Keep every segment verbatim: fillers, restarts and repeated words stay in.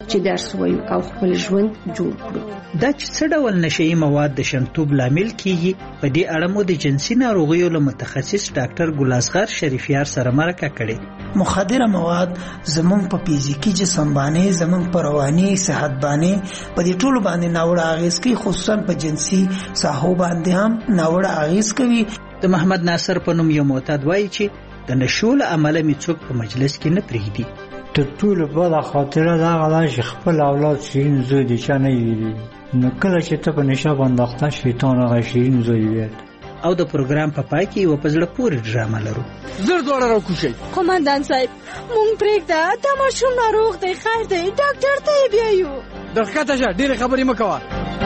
چې درس وایو او خپل ژوند جوړ کړو. دا چې څه ډول نشئی مواد د شنتوب لامل کیږي، په دې اړه مو د جنسي ناروغیو له متخصص ډاکټر ګلاسغر شریفیار سره مرکه کړې. مخدره مواد زمونږ په فزیکی جسم باندې، زمونږ په رواني صحت باندې، په دې ټولو باندې ناوړه اغیز کوي، خصوصا په جنسي ساحو باندې هم ناوړه اغیز کوي. د محمد ناصر په نوم یو معتاد وایي چې د نشو له امله مې څوک په مجلس کې نه پرېږدي. تر ټولو بده خاطره دا غلا چې خپل اولاد شیرین زوی دي چا نه ویلي، نو کله چې ته په نشه باندې اخته شیطان هغه شیرین زوی ویل. او د پروګرام په پای کې یو په زړه پورې ډرامه لرو. زر دوړه راکوشئ. قومندان صاحب مونږ پرېږده، دا ماشوم ناروغ دی، خیر دی، ډاکټر ته یې بیایو. درښکته شه، ډېرې خبرې مه کوه.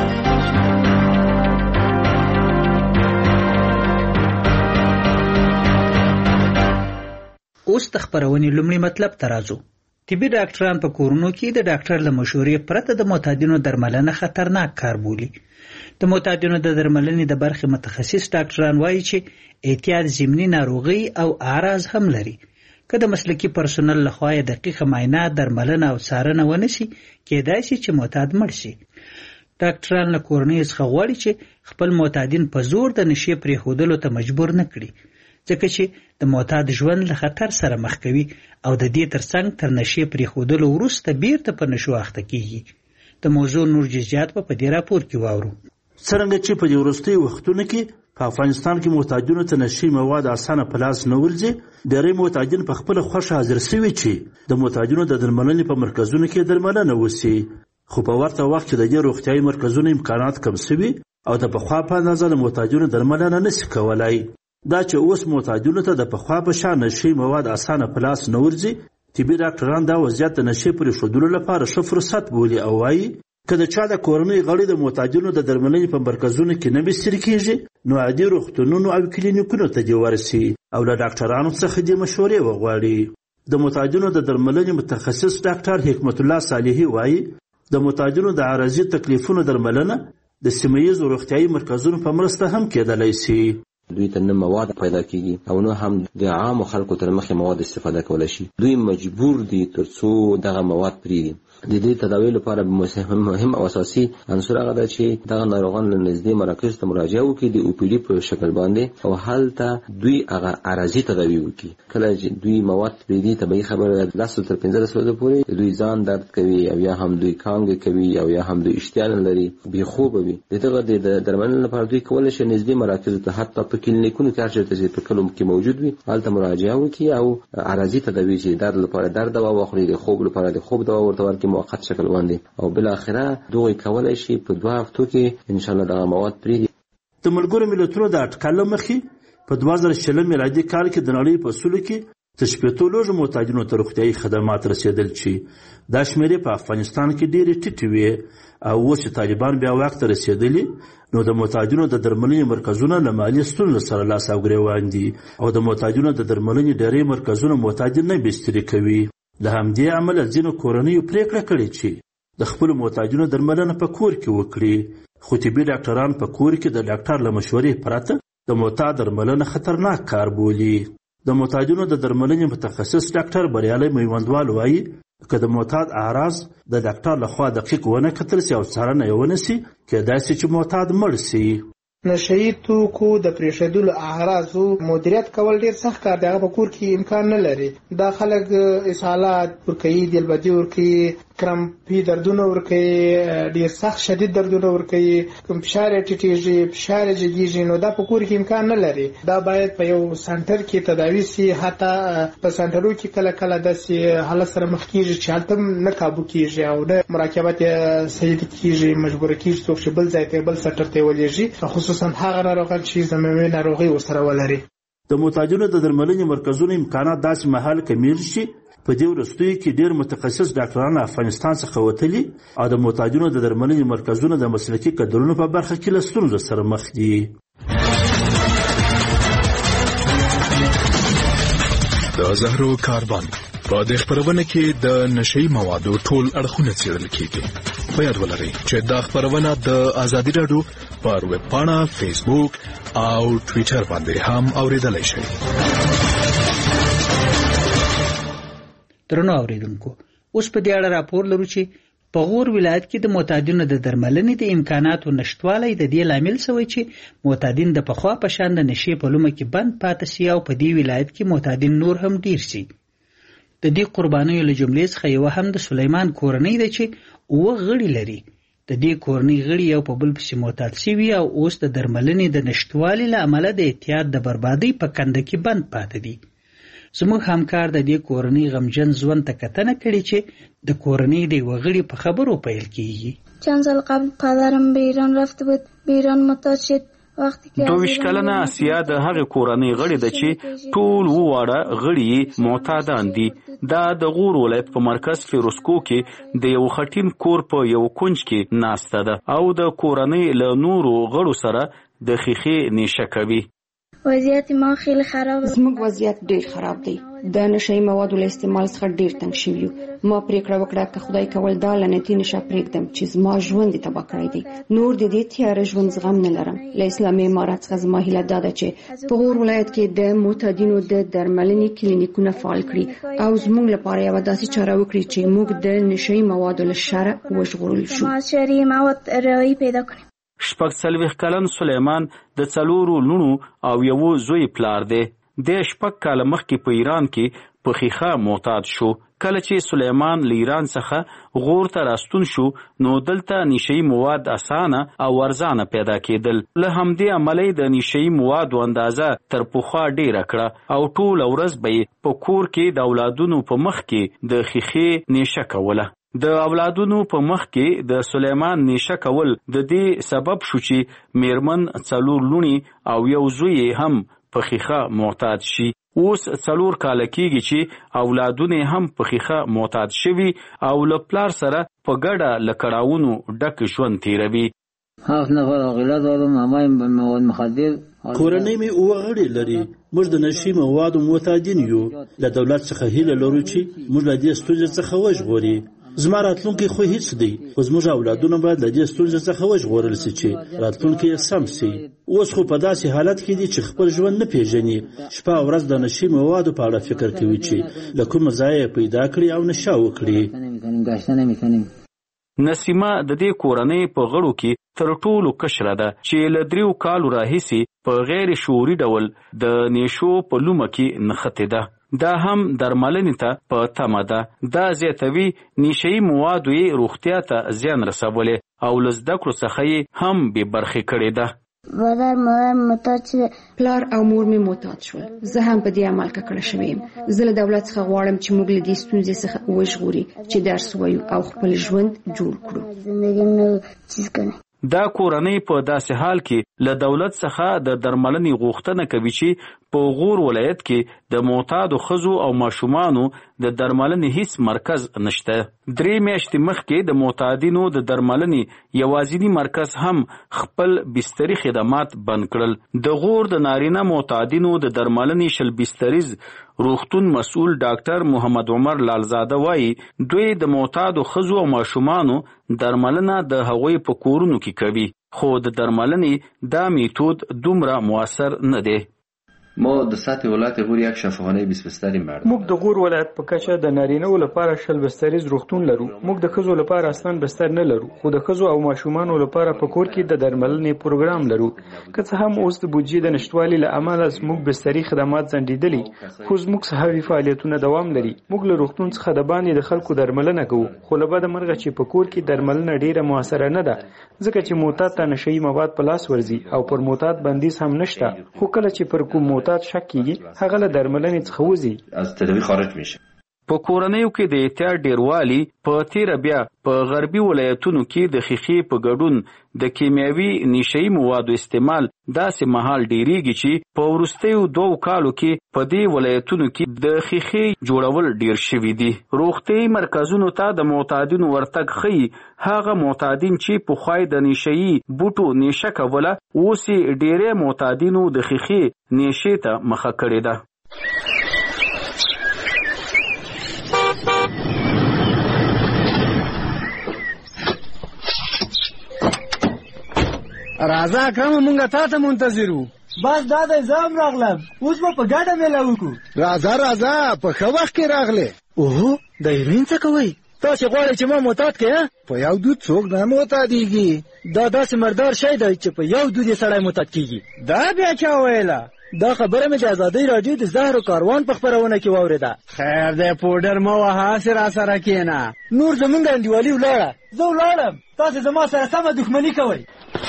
اوس د خپرونې لومړي مطلب ته راځو. طبي ډاکټران په کورونو کې د ډاکټر له مشورې پرته د معتادینو درملنه خطرناک کار بولي. د معتادینو د درملنې د برخې متخصص ډاکټران وایي چې احتیاط ضمني ناروغي او اعراض هم لري. که د مسلکي پرسونل لخوا یې دقیقه معاینه، درملنه او څارنه ونشي، کېدای شي چې معتاد مړ شي. ډاکټران له کورنۍ څخه غواړي چې خپل معتادین په زور د نشې پرېښودلو ته مجبور نه کړي، ځکه چې د معتاد ژوند له خطر سره مخ کوي او د دې ترڅنګ تر نشې پرېښودلو وروسته بیرته په نشو اخته کیږي. د موضوع نور جزئیات په دې راپور کې واورو. څرنګه چې په دې وروستیو وختونو کې په افغانستان کې معتادینو ته نشي مواد اسانه په لاس نه ورځي، ډېری معتادین په خپله خوښه حاضر شوي چې د معتادینو د درملنې په مرکزونو کې درملنه وسي، خو په ورته وخت کې د دې روغتیایي مرکزونو امکانات کم شوي او د پخوا په اندازه د معتادینو درملنه نشي کولای. دا چې اوس معتادینو ته د پخوا په شان نشي مواد اسانه په لاس نه ورځي، طبي ډاکټران دا وضعیت د نشې پرېښودلو لپاره ښه فرصت بولي او وایي که د چا د کورنۍ غړي د معتادینو د درملنې په مرکزونو کې نه بستر کېږي، نو عادي روغتونونو او کلینیکونو ته دې ورسي او له ډاکټرانو څخه دې مشورې وغواړي. د معتادینو د درملنې متخصص ډاکټر حکمت الله صالحي وایي د معتادینو د عارضي تکلیفونو درملنه د سیمه ییزو روغتیایي مرکزونو په مرسته هم کېدلی شي. دوی ته نه مواد پیدا کیږي او نه هم د عامو خلکو تر مخې مواد استفاده کولی شي. دوی مجبور دي تر څو دغه مواد پرېږدي. د دې تداوی لپاره مهم او اساسي عنصر هغه ده چې دغه ناروغان له نږدې مراکزو ته مراجعه وکړي د او پی ډي په شکل باندې او هلته دوی هغه عارضي تداوی وکړي. کله چې دوی مواد پرېږدي طبیعي خبره ده لس تر پنځلس ورځې پورې دوی ځان درد کوي او یا هم دوی کانګې کوي او یا هم دوی اشتها نه لري، بېخوبه وي. د دغه د درملنې لپاره دوی کولی شي نږدې مراکزو ته حتی په کلینیکونو کې هر چېرته چې په کلو کې موجود وي هلته مراجعه وکړي او عارضي تداوی چې درد لپاره درد دوا واخلي، د خوب لپاره د خوب دوا ورته ورکړي موقت شکل باندې او بل اخره دوی کولای شي په دوه هفتو کې ان شاء الله دغه مواد پرېږدي. د ملګرو ملتونو د اټکل له مخې په دوه زره شلم میلادي کال کې د نړۍ په سلو کې تر شپېتو لږو معتادینو ته روغتیایي خدمات رسېدل چې دا شمېرې په افغانستان کې ډېرې ټیټې وې او اوس چې طالبان بیا واک ته رسېدلي نو د معتادینو د درملنې مرکزونه له مالي ستونزو سره لاس او ګرېوان دي او د معتادینو د درملنې ډېری مرکزونه معتادین نه بستري کوي. له همدې امله ځینو کورنیو پرېکړه کړې چې د خپلو معتادینو درملنه په کور کې وکړي، خو طبي ډاکټران په کور کې د ډاکټر له مشورې پرته د معتاد درملنه خطرناک کار بولي. د معتادینو د درملنې متخصص ډاکټر بریالی میوندوال وایي که د معتاد اعراض د ډاکټر لخوا دقیق ونه کتل سي او څارنه یې ونه سي، کېدای سي چې معتاد مړ سي. نشئی توکو د پریښودلو اعراضو مدیریت کول ډیر سخت کار دی، هغه په کور کې امکان نه لري. دا خلک اسهالات ورکوي، دلبدي ورکوي، کرمپي دردونه ورکوي، ډیر سخت شدید دردونه ورکوي، فشار یې ټیټېږي، فشار یې جګېږي، نو دا په کور کې امکان نه لري. دا باید په یو سنټر کې تداوي سي. حتی په سنټرو کې کله کله داسې حالت سره مخ کېږي چې هلته نه کابو کېږي او نه مراقبت یې صحیح کېږي، مجبوره کېږي څوک چې بل ځای ته بل سنټر ته ولېږي، خصوصا هغه ناروغان چې زمومي ناروغي ورسره ولري. د معتادینو د درملنې مرکزونو امکانات داسې مهال کمیږي چې په دې وروستیو کې ډېر متخصص ډاکټران افغانستان څخه وتلي او د معتادینو د درملنې مرکزونه د مسلکي کدرونو په برخه کې له ستونزو سره مخ دي. د زهرو کاروان په دې خبرونه کې د نشئی موادو ټول اړخونه څېړل کېږي. په یاد ولرئ چې دا خبرونه د ازادي راډیو پر ویب پاڼه، فیسبوک او ټویټر باندې هم اوریدلای شئ. درنو اوریدونکو، اوس په دې اړه راپور لرو چې په غور ولایت کې د معتادینو د درملنې د امکاناتو نشټوالی د دې لامل شوی چې معتادین د پخوا په شان د نشې په لومه کې بند پاتې شي او په دې ولایت کې معتادین نور هم ډیر شي. د دې قربانیو له جملې څخه یوه هم د سلیمان کورنۍ ده چې اووه غړي لري. د دې کورنۍ غړي یو په بل پسې معتاد شوي او اوس د درملنې د نشټوالي له امله د احتیاط د بربادۍ په کنده کې بند پاتې دي. زموږ همکار د دې کورنۍ غمجن ژوند ته کتنه کړې چې د کورنۍ د یوه غړي په خبرو پیل کیږي. چند سال قبل پدرم به ایران رفته بود، به ایران معتاد شد. دویش کلنه اسیا د هغې کورنۍ غړي ده چې ټول وواړه غړي معتادان دي. دا د غور ولایت په مرکز فیروزکو کې د یو خټین کور په یو کونج کې ناسته ده او د کورنۍ له نورو غړو سره د ښیښې نیشه کوي. وضعیت ما خیلی خراب است. زموږ وضعیت ډیر خراب دی. د نشهیي موادو له استعمال څخه ډیر تنګ شوي یو. ما پریکړه وکړه که خدای کول دا لعنتي نشه پرېږدم چې زما ژوند یې تباه کړی دی. نور د دې تیاره ژوند زغم نه لرم. له اسلامي امارت څخه زما هیله دا ده چې په غور ولایت کې د معتادینو د درملنې کلینیکونه فعال کړي او زموږ لپاره یوه داسې چاره وکړي چې موږ د نشهیي موادو له شره وژغورل شو. ما شرعي مواد رعایي پیدا کړي. شپږ څلوېښت کلن سلیمان د څلورو لوڼو او یوه زوی پلار دی. د شپږ کاله مخکې په ایران کې په ښیښه معتاد شو. کله چې سلیمان له ایران څخه غور ته راستون شو نو دلته نشهیي مواد اسانه او ارزانه پیدا کېدل. له همدې امله د نشهیي موادو اندازه تر پخوا ډیره کړه او ټوله ورځ به یې په کور کې د اولادونو په مخ کې د ښیښې نیشه کوله. د اولادونو په مخ کې د سلیمان نیشه کول د دې سبب شو چې میرمن څلور لوڼې او یو زوی هم په ښیښه معتاد شي. اوس څلور کاله کېږي چې اولادونه هم په ښیښه معتاد شوي او له پلار سره په ګډه له کړاوونو ډک ژوند تېروي. هفت نفر عاقله دارم، همه مواد مخدر. کورنۍ مې اووه غړي لري. موږ د نشي موادو معتادین یو. له دولت څخه هیله لرو چې موږ له دې ستونزې څخه وژغوري. زما راتلونکی خو هیڅ دی، خو زموږ اولادونه باید له دې ستونزې څخه وژغورل سي چې راتلونکی یې سم سي. اوس خو په داسې حالت کې دي چې خپل ژوند نه پیژني. شپه او ورځ د نشي موادو په اړه فکر کوي چې له کومه ځایه یې پیدا کړي او نشه وکړي. نسیمه د دې کورنۍ په غړو کې تر ټولو کشره ده چې له دریو کالو راهیسې په غیر شعوري ډول د نیشو په لومه کې نښتې ده. دا هم درملنې ته په تمه ده. دا زیاتوي نشهیي موادو یې روغتیا ته زیان رسولی او له زده کړو څخه یې هم بې برخې کړې ده. پدر مادر معتاد شده. پلار او مور مې معتاد شول. زه هم په دې عمل ککړه شوی یم. زه له دولت څخه غواړم چې موږ له دې ستونزې څخه وژغوري، چې درس ووایو او خپل ژوند جوړ کړو. زندگی نو چیز کنه. دا کورنۍ په داسې حال کې له دولت څخه د درملنې غوښتنه کوي چې په غور ولایت کې د معتادو ښځو او ماشومانو د درملنې هیڅ مرکز نشته. درې میاشتې مخکې د معتادینو د درملنې یوازینی مرکز هم خپل بستري خدمات بند کړل. د غور د نارینه معتادینو د درملنې شل بستریز روغتون مسؤل ډاکټر محمد عمر لالزاده وایي دوی د معتادو ښځو او ماشومانو درملنه د هغوی په کورونو کې کوي، خو د درملنې دا میتود دومره موثر نه دی. ما د سطح ولایت غور یک شفاخانه بیست بستری مردم. موږ د غور ولایت په کچه د نارینه‌و لپاره شل بستریز روغتون لرو. موږ د ښځو لپاره اصلاً بستر نه لرو، خو د ښځو او ماشومانو لپاره په کور کې د درملنې پروګرام لرو. که څه هم اوس د بودیجې د نشتوالي له امله زموږ بستري خدمات ځنډېدلي، خو زموږ صحوي فعالیتونه دوام لري. موږ له روغتون څخه د باندې د خلکو درملنه کوو، خو له بده مرغه چې په کور کې درملنه ډیره موثره نه ده، ځکه چې معتاد ته نشهیي مواد په لاس ورځي او پر معتاد بندیز هم نشته. خو کله چې پر کوم معتاد شک کیږي هغه له درملنې څخه وځي، از تداوی خارج میشه. په کورنیو کې د احتیاط ډیروالی په تیره بیا په غربي ولایتونو کې د ښیښې په ګډون د کیمیاوي نشهیي موادو استعمال داسې مهال ډیریږي چې په وروستیو دوو کالو کې په دې ولایتونو کې د ښیښې جوړول ډیر شوي دي. روغتیایي مرکزونو ته د معتادینو ورتګ ښیي هغه معتادین چې پخوا د نشهیي بوټو نیشه کوله اوس یې ډیری معتادینو د ښیښې نیشې ته مخه کړې ده. راځه اکرم مونږه تا ته منتظر وو. بس دا دی زه هم راغلم، اوس به په ګډه میله وکړو. راځه راځه په ښه وخت کې راغلې. اوهو د ایرین څه کوئ؟ تاسو غواړئ چې ما معتاد کړئ؟ په یو دود څوک نه معتادیږي. دا داسې مردار شی دی چې په یو دود یې سړی معتاد کیږي. دا بیا چا ویله؟ دا خبره مې د ازادۍ راډیو د زهر کاروان په خپرونه کې واورېده. خیر دی پوډر مه وهه، هسې راسره کښېنه. نور زمونږ انډیوالي ولاړه، زه ولاړم، تاسې زما سره سمه دښمني کوئ.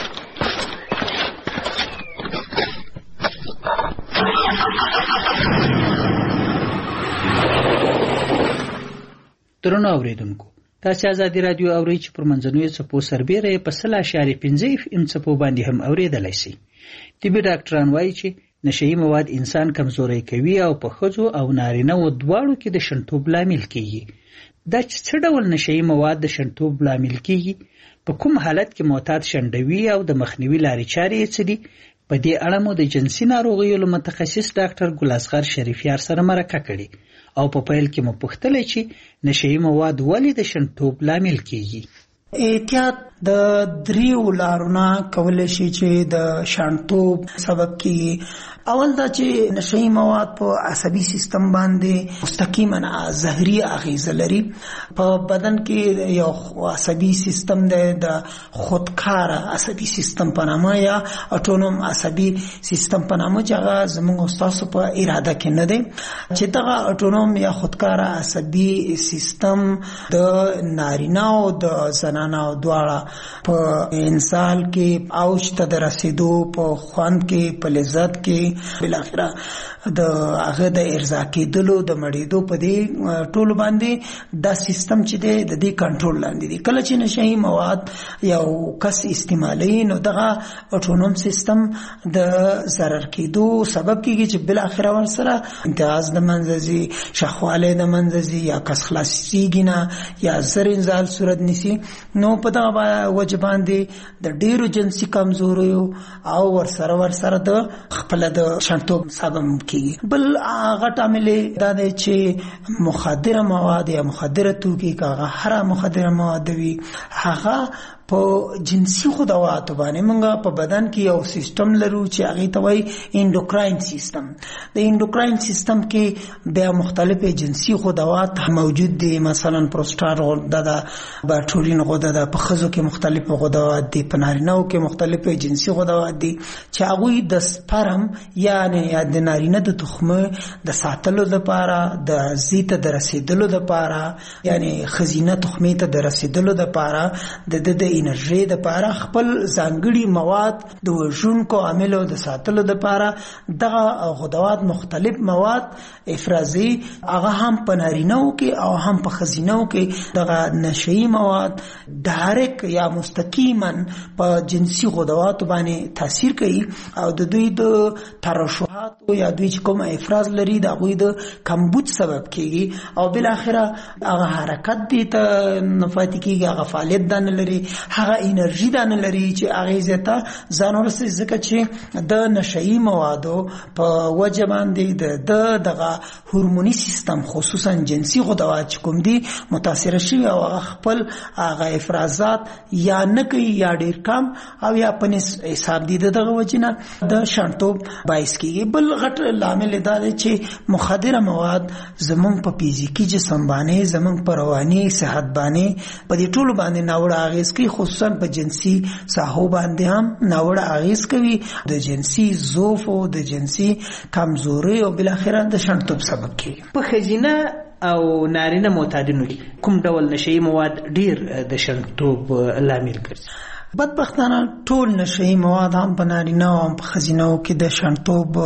درنو اوریدونکو، تاسو ازادي رادیو اورئ چې پر منځنوي څپو سربیره یې په سل اشاریه پنځه اف ام څپو باندې هم اوریدلای شئ. طبي ډاکټران وایي چې نشهیي مواد انسان کمزوری کوي او په ښځو او نارینه‌و دواړو کې د شنتوب لامل کیږي. دا چې څه ډول نشهیي مواد د شنتوب لامل کیږي، په کوم حالت کې معتاد شنډوي او د مخنیوي لارې چارې یې څه دي، په دې اړه مو د جنسي ناروغیو له متخصص ډاکټر ګل اصغر شریفیار سره مرکه کړې او په پیل کې مو پوښتلې چې نشهیي مواد ولې د شنتوب لامل کیږي. احتیاط د دریو لارونه کولی شي چې د شانتوب سبب کیږي. اول دا چې نشهیي مواد په عصبي سیستم باندې مستقیما زهري اغیزه لري. په بدن کې یو عصبي سیستم دی د خودکار عصبي سیستم په نامه یا اټونوم عصبي سیستم په نامه چې هغه زموږ استاسو په اراده کې نه دی. چې دغه اټونوم یا خودکار عصبي سیستم د نارینه او د زنانه دواړه په انسان کې اوج ته د رسیدو، په خوند کې، په لذت کې، بالاخره د هغه د ارضا کېدلو، د مړېدو، په دې ټولو باندې دا سیستم چې دی د دې کنټرول لاندې دی. کله چې نشهیي مواد یو کس استعمالوي نو دغه اټونوم سیستم د ضرر کېدو سبب کېږي چې بالاخره ورسره امتیاز د منځه ځي، شخوالی د منځه ځي، یا کس خلاصېږي نه، یا زر انزال صورت نیسي. نو په دغه وجه باندې د ډېرو جنسي کمزوریو او ورسره ورسره د خپله د شنتوب سبب کیږي. بل غټ عامل دا دی چې مخدره مواد یا مخدره توکي، که هغه هره مخدره مواد وي، هغه په جنسي خدواتو باندې موږ په بدن کې یو سیستم لرو چې هغه ته وایي انډوکراین سیستم. د انډوکراین سیستم کې بیا مختلف جنسي خدوات موجود دي، مثلا پروستات غده ده، باټورین غده ده، په ښځو کې مختلف غدوات دي، په نارینه‌و کې مختلف جنسي غدوات دي چې هغوی د سپرم یعنی د نارینه د تخمه د ساتلو لپاره، د زی ته د رسیدلو لپاره، یعنی ښځینه تخمې ته د رسیدلو لپاره د د انرژي د لپاره خپل ځانګړي مواد د وژونکو عاملو د ساتلو لپاره دغه غدوات مختلف مواد افرازي، هغه هم په نارینه‌و کې او هم په ښځینه‌و کې دغه نشهیي مواد ډایرکټ یا مستقیما په جنسي غدواتو باندې تاثیر کوي او د دوی د ترشحات یا دوی چې کوم افراز لري د هغوی د کمبود سبب کیږي او بالاخره هغه حرکت دي ته نفاتی کیږي، هغه فعالیت دا نه لري، هغه انرژي دا نه لري چې هغې زیاته ځان ورسوي. ځکه چې د نشهیي موادو په وجه باندې د دغه هورموني سیستم خصوصا جنسي غدوات چې کوم دي متاثره شوي او هغه خپل هغه افرازات یا نه کوي یا ډېر کم او یا په حساب دي، د دغه وجې نه د شنتوب باعث کیږي. بل غټ لامل دا دی چې مخدره مواد زمونږ په فزیکي جسم باندې، زمونږ په رواني صحت باندې، په دې ټولو باندې ناوړه اغیز کوي، خصوصا په جنسي ساحو باندې هم ناوړه اغیز کوي، د جنسي ضعف او د جنسي کمزوري او بالاخره د شنتوب سبب کیږي. په ښځینه او نارینه معتادینو کې کوم ډول نشهیي مواد ډیر د شنتوب لامل ګرځي؟ بدبختانه ټول نشهیي مواد هم په نارینه او هم په ښځینه‌و کې د شنتوب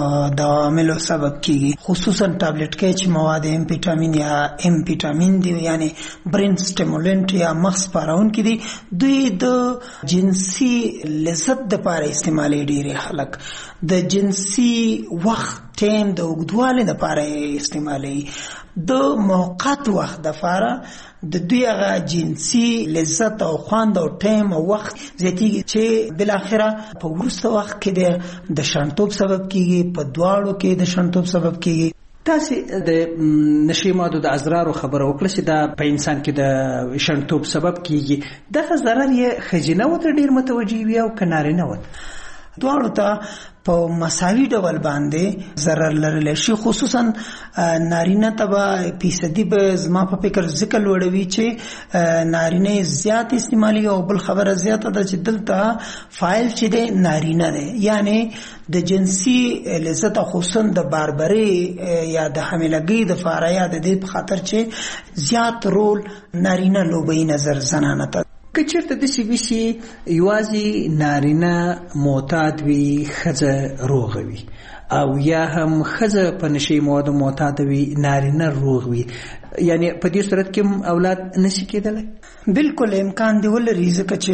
د عواملو سبب کیږي، خصوصا ټابلیټ کې چې مواد امفیټامین یا امفیټامین دي، یعنی برین سټیمولنټ یا مغز پارونکي دي. دوی د جنسي لذت دپاره استعمالوي. ډېری خلک د جنسي وخت ټیم د اوږدوالي دپاره استعمالوي، د موقت وخت دپاره د دوی هغه جنسي لذت او خوند او ټیم او وخت زیاتېږي چې بالاخره په وروسته وخت کې د شنتوب سبب کیږي، په دواړو کې د شنتوب سبب کیږي. تاسې د نشهیي موادو د اضرارو خبره وکړه چې دا په انسان کې د شنتوب سبب کیږي. دغه ضرر یې ښځینه‌و ته ډېر متوجه وي او که نارینه‌و ته؟ دواړو ته په مساوي ډول باندې ضرر لرلی شي. خصوصا نارینه ته به فیصدي به زما په فکر ذکر لوړوي چې نارینه زیات استعمالي او بل خبره زیاته ده چې دلته فاعل چې دی نارینه دی، یعنی د جنسي لذت خصوصا د باربري یا د حاملګۍ د فاره یا د دې په خاطر چې زیات رول نارینه لوبي نظر زنانه ته. که چېرته داسې وي چې یوازې نارینه معتاد وي ښځه روغه وي او یا هم ښځه په نشي موادو معتاده وي نارینه روغ وي، یعنی په دې صورت کې اولاد نشي کېدلی؟ بالکل امکان دی ولري، ځکه چې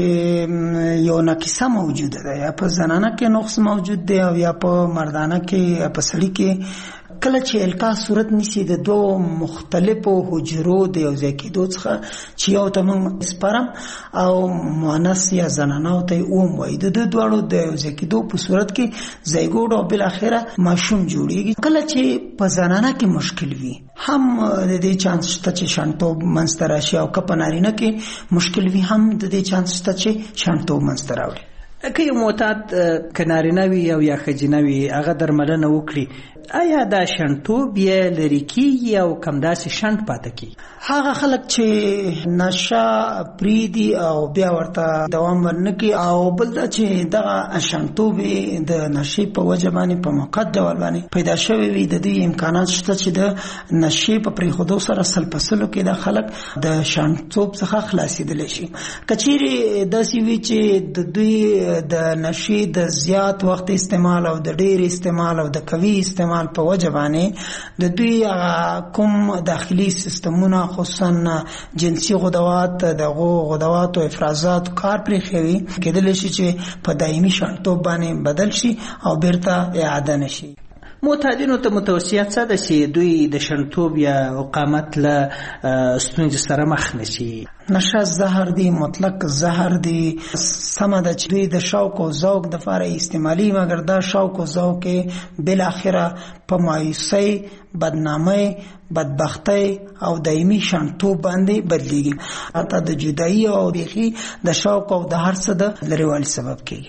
یو ناقصه موجوده ده، یا په زنانه کې نقص موجود دی او یا په مردانه کې یا په سړي کې. کله چې القا صورت نیسي د دوه مختلفو حجرو د یو ځای کېدو څخه چې یو ته موږ سپرم او مؤنث یا زنانه ته اوم وایي، د دې دواړو د یو ځای کېدو په صورت کې زیګوډ او بالاخره ماشوم جوړیږي. کله چې په زنانه کې مشکل وي هم د دې چانس شته چې شنټوب منځته راشي، او که په نارینه کې مشکل وي هم د دې چانس شته چې شنټوب منځته راوړي. که یو معتاد که نارینه وي او یا ښځینه وي هغه درملنه وکړي، آیا دا شنټوب یې لرې کېږي او کمداسې شنټ پاتې کېږي؟ هغه خلک چې نشه پریدي او بیا ورته دوام ورنکړي، او بل دا چې دغه شنټوب د نشې په وجه باندې په موقت ډول باندې پیدا شوی وي، د دې امکانات شته چې د نشې په پرېښودو سره سل په سلو کې د خلک د شنټوب څخه خلاصېدلی شي. که چیرې داسې وي چې د دوی د نشې د زیات وخت استعمال او د ډېر استعمال او د قوي استعمال په وجه باندې د دوی کوم داخلي سیستمونه خصوصا جنسي غدوات دغه غدوات او افرازات کار پرېښوي، کېدلی شي چې په دایمي شنټوب باندې بدل شي او بیرته اعاده نشي. معتادینو ته متوصیه څه ده چې دوی د شنټوب یا اقامت له ستونزې سره مخ نشي؟ نشه زهر دی، مطلق زهر دی. سمه ده چې دوی د شوق او ذوق د لپاره استعمالي، مګر دا شوق او ذوق بل اخره په مایوسۍ، بدنامۍ، بدبختی او دایمي شنټوب باندې بدلیږي، حتی د جدایي او بیخي د شوق او د هر څه د لرېوالي سبب کېږي.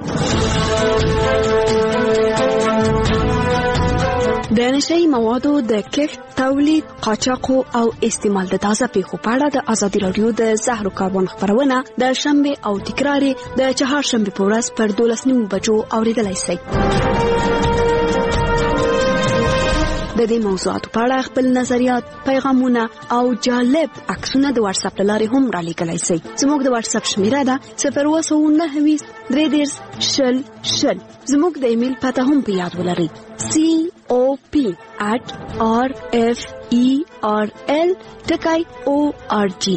د نشئی موادو د کښت، تولید، قاچاق او استعمال د تازه پیښو په اړه د ازادي رادیو د زهرو کاربن خبرونه د شنبه او تکراري د چهارشنبه په ورځ پر دولس نیمو بجو اوریدلای شئ. د دې موضوعاتو په اړه خپل نظریات، پیغامونه او جالب عکسونه د واتس اپ لارې هم را لیږلی شئ. زموږ د واتس اپ شمیره ده صفر اووه سوه نهه ویشت درې دېرش شل شل. زموږ د ایمیل پته هم په یاد ولرئ: سی او پی at r f e r l ټکی او ار جی.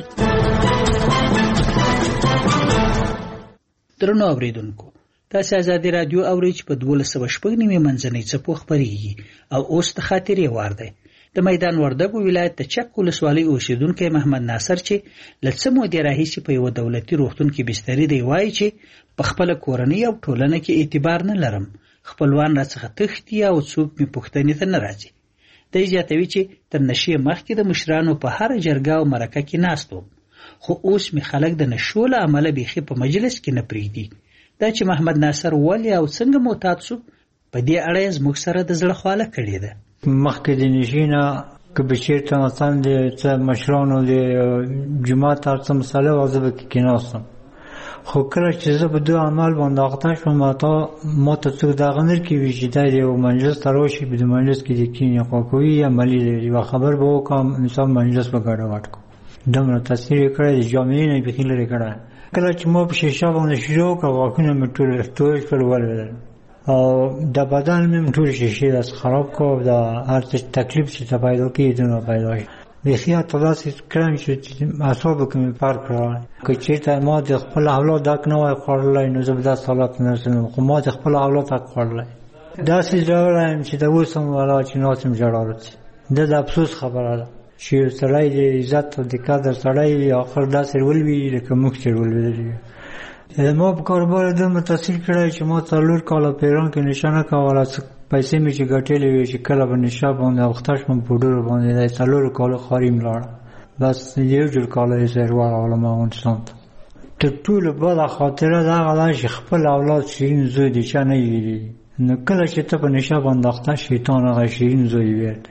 درنو اوریدونکو، تاسو ازادي رادیو اورئ چې په دولس سوه شپږ نیمې منځنۍ څپو خپرېږي او اوس د خاطرې وار دی. د میدان وردګو ولایت د چک ولسوالۍ اوسیدونکی محمد ناصر چې له څه مودې راهیسې په یوه دولتي روغتون کې بستري دی وایي چې په خپله کورنۍ او ټولنه کې اعتبار نه لرم، خپلوان راڅخه تښتي او څوک مې پوښتنې ته نه راځي. دی زیاتوي چې تر نشې مخکې د مشرانو په هره جرګه او مرکه کې ناست وم، خو اوس مې خلک د نشو له امله بیخي په مجلس کې نه پرېږدي. دا چې محمد ناصر ولې او څنګه معتاد شو، په دې اړه یې زموږ سره د زړه خواله کړې ده. مخکې د نشې نه که به چېرته مثلا د څه مشرانو د جومات هر څه مسله وه زه به کې کېناستم، خو کله چې زه په دو عمل باندې اخته شوم ما ته څوک دغه نه کوي چې دا د یو مجلس ته راشي، په دې مجلس کې د کینې خواکوي عملي دی یوه خبر به وکړم انسان مجلس به ګډوډ کړو. دومره تاثیر یې کړی د جامعې نه یې بیخي لرې کړی. کله چې ما په شیشه باندې شروع وکړه غاښونه مې ټول توی کړل ولوېدل او د بدن مې ټول شیشې داسې خراب کړ، د هر څه تکلیف چې ته پیدا کېږي دونه پیدا شي. بیخي حتی داسې کړم چې اعصابو کې مې پار کړل. که چېرته ما د خپل اولاد حق نه وای خوړلی نو زه به داسې حالات نه رسېدم، خو ما د خپل اولاد حق خوړلی. داسې ژړلی یم چې د اوس هم ولا چې ناست یم ژړا راځي. دا د افسوس خبره ده چې یو سړی د عزت او د قدر سړی وي آخر داسې ولوي لکه موږ چې ولوېدلي یو. ما په کاروبار دومره تاثیر کړی چې ما څلور کاله په ایران کې نشه نه کوله، پیسې مې چې ګټلې وې چې کله به نشه باندې اخته شوم په ډوډو باندې د څلورو کالو خواري مې لاړه، بس یو جوړ کاله یې زه ورغلم افغانستان ته. تر ټولو بده خاطره د هغه ده چې خپل اولاد شیرین زوی د چا نه ویلي، نو کله چې ته په نشه باندې اخته شیطان هغه شیرین زوی ورته.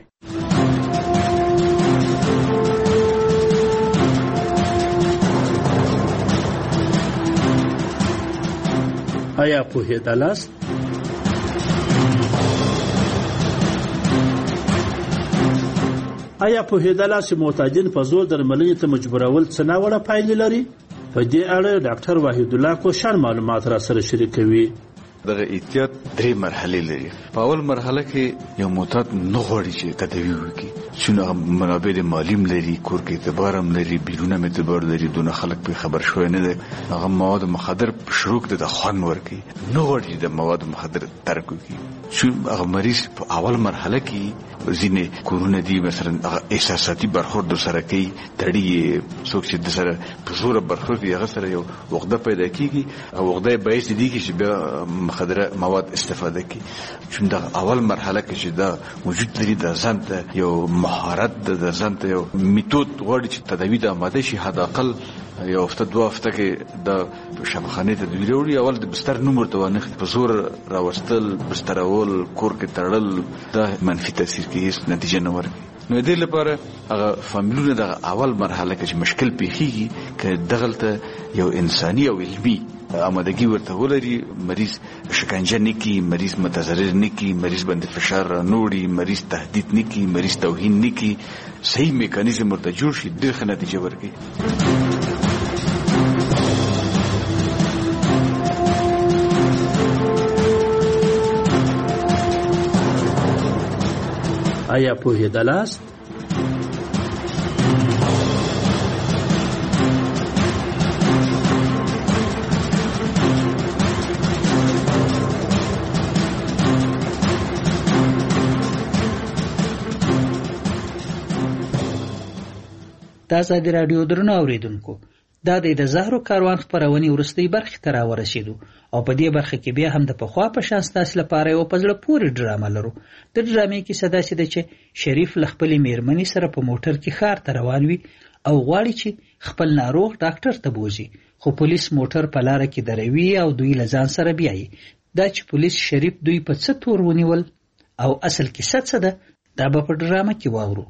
آیا پوهېدلاست؟ آیا پوهېدلاست چې معتادین په زور درملنې ته مجبورول څه ناوړه پایلې لري؟ په دې اړه ډاکټر وحید الله کوشان معلومات را سره شریکوي. دغه احتیاط درې مرحلې لري. په اول مرحله کې یو معتاد نه غواړي چې تداوی وکړي، څونه منابع مالیم لري، کور کې اعتبار هم لري، بیرونه هم اعتبار لري، دونه خلک په خبر شوی نه دی. هغه مواد مخدر شروع کړي د خوان ورکي، نه غواړي چې د مواد مخدر ترک وکړي. چې هغه مریض په اول مرحله کې ځینې کورونه دي مثلا هغه احساساتي برخورد سره کوي، تړي څوک چې د سره په زور برخورد کوي، هغه سره یو وغده پیدا کیږي او وغده باعث دي چې بیا مخدره مواد استفاده کوي. چې دا اول مرحله کې چې دا وجود لري د ځان ته یو مهارت د ځان ته یو میتود غواړي چې تداوی د آماده شي، حداقل یو هفته دوه هفته کې د شفاخانې تدویر وړي. اول د بستر نوم ورته وانخلي، په زور راوستل، بسترول، کور کې تړل، دا منفي تاثیر کې هیڅ نتیجه نه ورکوي. نو دې لپاره هغه فامیلونه د اول مرحله کې چې مشکل پیښیږي که دغلته یو انساني او علمي آمادګي ورته ولري، مریض شکنجه نه کوي، مریض متضرر نه کوي، مریض باندې فشار را نوړي، مریض تهدید نه کوي، مریض توهین نه کوي، صحیح میکانیزم ورته جوړ شي، ډېر ښه نتیجه ورکوي. آیا پوهېدلاست؟ د ازادي راډیو درنو اوریدونکو، دا د زهرو کاروان خپرونې وروستۍ برخې ته راورسېدو او په دې برخه کې بیا هم د پخوا په شان ستاسو لپاره یو په زړه پورې ډرامه لرو. د ډرامې کیسه داسې ده چې شریف له خپلې میرمنې سره په موټر کې ښار ته روان وي او غواړي چې خپل ناروغ ډاکټر ته بوځي، خو پولیس موټر په لاره کې دروي او دوی له ځان سره بیایي. دا چې پولیس شریف دوی په څه تور ونیول او اصل کیسه څه ده، دا به په ډرامه کې واورو.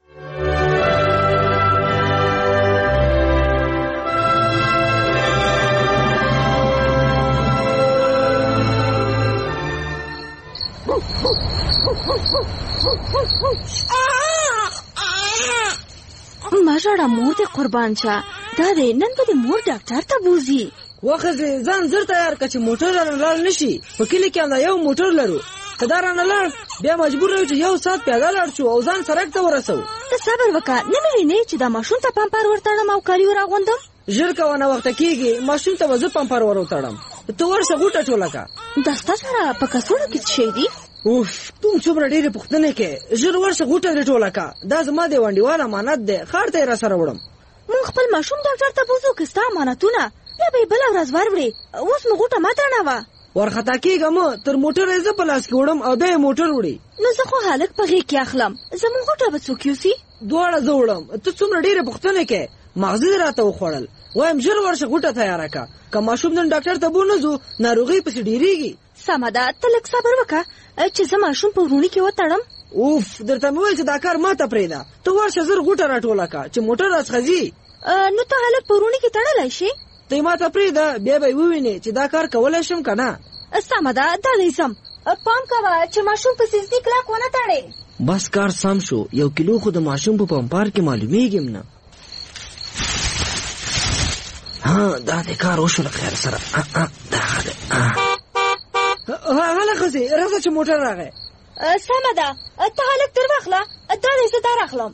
ما ژړه مور دې قربان شه، دا دی نن به دې مور ډاکټر ته بوځي. وخت ځان زر تیار کړه چې موټر رانه لاړ نشي. په کلي کې هم یو موټر لرو، که دا رانه لاړ بیا مجبور یو چې یو ساعت پیاده لاړ شو او ځان سړک ته ورسو. ته صبر وکړه، نه مې وینې چې دا ماشوم ته پمپر ورتړم او کالي وراغوندم. ژر کوه، نه وخته کېږي، ماشوم ته به زه پمپر وروتړم. ته ورشه غوټه ټوله کړه. دا ستا سره په کڅوړه کې څه شی دي؟ اوف، ته څومره ډېرې پوښتنې کوې. ژر ورشه غوټه دې ټوله کړه. دا زما د ونډیوال امانت دی، ښار ته یې را سره وړم. موږ خپل ماشوم ډاکټر ته بوځو که ستا امانتونه بیا به یې بله ورځ وروړې. اوس مو غوټه مه تړوه. ورخطا کېږه مه، تر موټر یې زه په لاس کې وړم او بیا یې موټر وړي. نو زه خو هلک په غېږ کې اخلم، زموږ غوټه به څوک یوسي؟ دواړه زه وړم. ته څومره ډېرې پوښتنې کوې، مغزي دې راته وخوړل. وایم ژر ورشه غوټه تیاره کړه، که ماشوم نن ډاکټر ته بو نه ځو ناروغۍ پسې ډېرېږي. سمه ده، ته لږ صبر وکړه چې زه ماشوم په وروڼي کې وتړم. اوف، درته مې ویل چې دا کار ما ته پرېږده. ته ورشه ژر غوټه راټوله کړه چې موټر راڅخه ځي. نو ته هلک په وروڼي کې تړلی شي؟ ته یې ما ته پرېږده، بیا به یې ووینې چې دا کار کولی شم که نه. سمه ده، دا دی ځم. پام کوه چې ماشوم په سیزدي کلک ونه تړې. بس کار سم شو. یو کیلو خو د ماشوم په پمپار کې معلومیږي نه. ها، دا د کار وشو له خیر سره. دا ښه دی. هله ښځې راځه چې موټر راغی. سمه ده، ته هلک تر واخله، دا دی زه دا راخلم.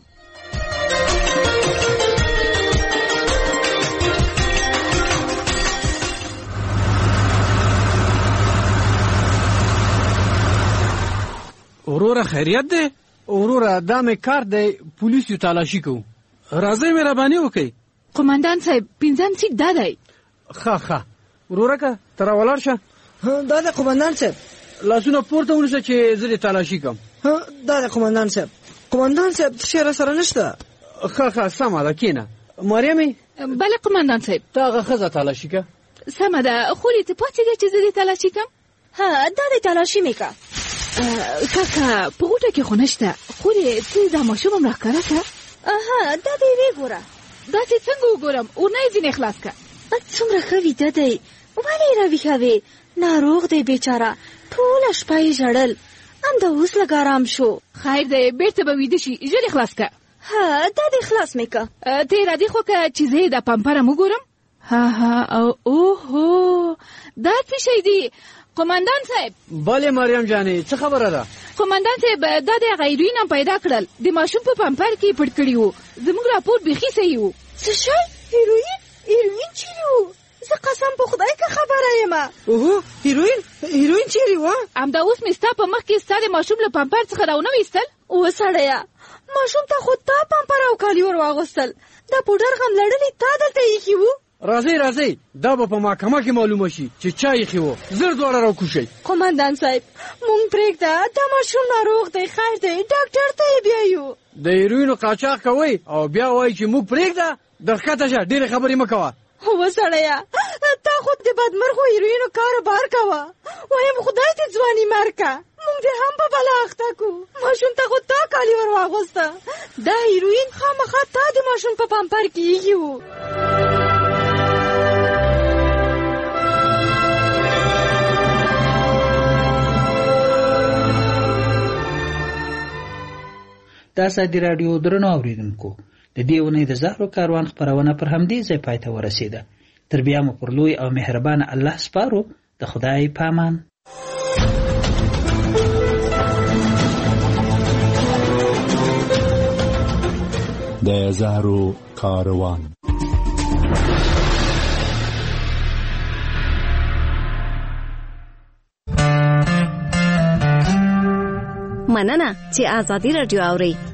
وروره خیریت دی؟ وروره دا مې کار دی، پولیس یو تالاشي کوو. راځئ مهرباني وکئ. قومندان صاحب، پنځم سیټ دا دی. ښه ښه وروره که ته راولاړ شه. دا دی قومندان صاحب. لاسونه پورته ونیسه چې زه دې تالاشي کوم. دا دی قومندان صاحب. قومندان صاحب څه شی راسره نشته. ښه ښه سمه ده، کښېنه. مریمې. بله قومندان صاحب. ته هغه ښځه تالاشي که. سمه ده، خو لیته پاتې ده چې زه دې تالاشي کړم. ها دا د تلاشي میکا کاکا په غوټه کې خو نشته خو دې څه دا ماشوم هم راښکاره که اها دا دې وګوره داسې څنګه وګورم اورنۍ ځینې خلاص که څومره ښه ویده دی ولې یې راویښوې ناروغ دی بیچاره ټوله شپه یې ژړل همدا اوس لږ ارام شو خیر دی بیرته به ویده شي ژر یې خلاص که ها دا دې خلاص مې که ته یې راځې خو که چې زه یې دا پمپر هم وګورم ها ها او اوهو دا څه شی دی قومندان صاحب بله مریم جانې څه خبره ده قومندان صاحب دا د هغه هیروین هم پیدا کړل د ماشوم په پمپر کې پټ کړي وو زموږ راپور بیخي صحیح وو څه شی هیروین هیروین چیرې وو زه قسم په خدای که خبره یم اوهو هیروین هیروین چیرې وه همدا اوس مې ستا په مخ کې ستا د ماشوم له پمپر څخه راونه ویستل اوه سړیه ماشوم ته خو تا پمپر او کالي ور واغوستل دا پوډر غم لړلې تا دلته ایښي وو راځئ راځئ دا به په محکمه کې معلومه شي چې چا ایښي وو زر دواړه راوکوشئ قومندان صاحب مونږ پرېږده دا ماشوم ناروغ دی خیر دی ډاکټر ته یې بیایو د هیروینو قاچاق کوئ او بیا وایي چې موږ پرېږده در ښکته شه ډېرې خبرې مه کوه هو سړیه تا خود د بدمرغو هیروینو کاروبار کوه وایم خدای دې ځواني مرکه مونږ دې هم په بلا اخته کو ماشوم ته خو تا کالي ور واغوسته دا هیروین خامخا تا د ماشوم په پمپر کې ایښي وو د ازادي راډیو درنو اوریدونکو د دې ونې د زهرو کاروان خپرونه پر همدې ځای پای ته ورسېده تر بیا مو پر لوی او مهربان الله سپارو د خدای په امان د زهرو کاروان مننه چې ازادي راډیو اورئ